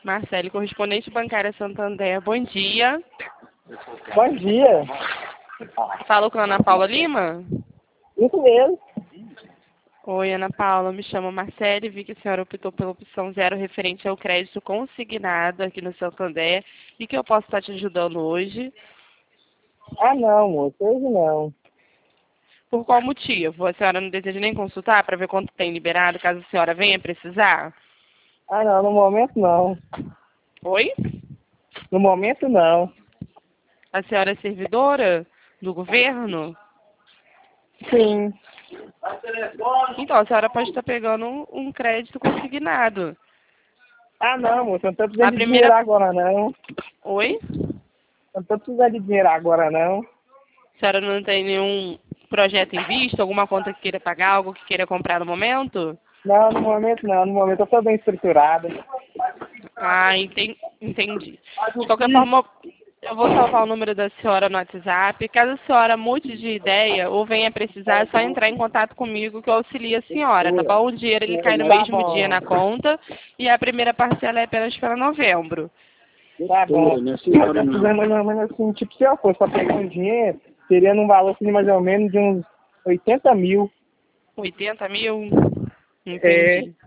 Marcele, correspondente bancária Santander, bom dia. Bom dia. Falo com a Ana Paula Lima? Isso mesmo. Oi, Ana Paula, me chamo Marcele, vi que a senhora optou pela opção 0 referente ao crédito consignado aqui no Santander e que eu posso estar te ajudando hoje. Ah, não, moço. Hoje não. Por qual motivo? A senhora não deseja nem consultar para ver quanto tem liberado, caso a senhora venha precisar? Ah, não. No momento, não. Oi? No momento, não. A senhora é servidora do governo? Sim. Então, a senhora pode estar pegando um crédito consignado. Ah, não, moço. Eu não tô A precisando de dinheiro primeira... agora, não. Oi? Eu não tô precisando de dinheiro agora, não. A senhora não tem nenhum projeto em vista, alguma conta que queira pagar, algo que queira comprar no momento? Não, no momento, não. No momento, eu tô bem estruturada. Ah, entendi. De qualquer forma, eu vou salvar o número da senhora no WhatsApp. Caso a senhora mude de ideia ou venha precisar, é só entrar em contato comigo que eu auxilio a senhora, tá bom? O dinheiro ele cai no Tá mesmo dia bom. na conta e a primeira parcela é apenas para novembro. Tá bom. Eu tô precisando mais ou menos assim, tipo, se eu fosse pra pegar um dinheiro, seria num valor assim, mais ou menos de uns 80 mil. 80 mil? É. Entendi.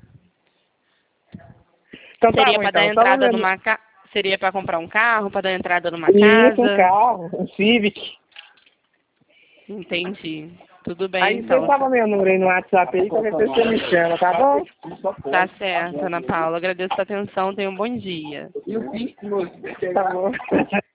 Então tá Seria bom, para dar então. Só entrada mandando. numa Seria para comprar um carro, para dar entrada numa Isso, um casa? carro, um Civic. Entendi. Tudo bem, Aí você então. tava meu número aí no WhatsApp aí, qualquer coisa você me chama, tá bom? Tá certo, Ana Paula. Agradeço a atenção. Tenha um bom dia. Tá bom.